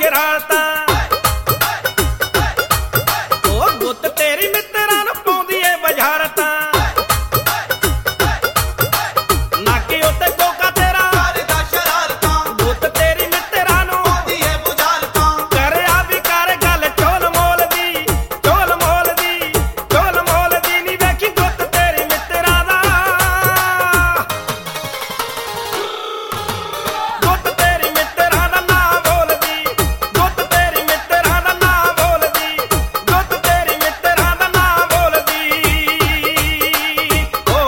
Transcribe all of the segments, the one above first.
ਰਾਲਤਾ ਉਹ ਗੁੱਤ ਤੇਰੀ ਮਿੱਤਰਾਂ ਨੂੰ ਪਾਉਂਦੀ ਏ ਬੁਝਾਰਤਾਂ ਨਾਕੇ ਉੱਤੇ ਕੋਕਾ ਤੇਰਾ ਕਰਦਾ ਸ਼ਰਾਰਤਾਂ ਗੁੱਤ ਤੇਰੀ ਮਿੱਤਰਾਂ ਨੂੰ ਪਾਉਂਦੀ ਏ ਬੁਝਾਰਤਾਂ ਕਰਿਆ ਵੀ ਕਰ ਗੱਲ ਝੋਲ ਮੋਲ ਦੀ ਝੋਲ ਮੋਲ ਦੀ ਝੋਲ ਮੋਲ ਦੀ ਨੀ ਵੇਖੀ ਗੁੱਤ ਤੇਰੀ ਮਿੱਤਰਾਂ ਦਾ ਗੁੱਤ ਤੇਰੀ ਮਿੱਤਰਾਂ ਦਾ ਨਾ ਬੋਲਦੀ ਗੁੱਤ ਤੇਰੀ ਮਿੱਤਰਾਂ ਦਾ ਨਾ ਬੋਲਦੀ ਗੁੱਤ ਤੇਰੀ ਮਿੱਤਰਾਂ ਦਾ ਨਾ ਬੋਲਦੀ ਓ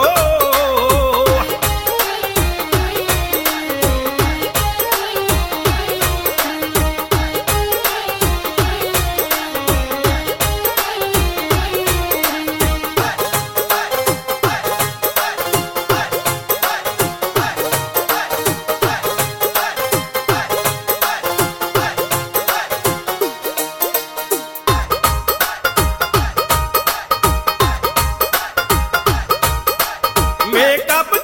ਮੇਕਅਪ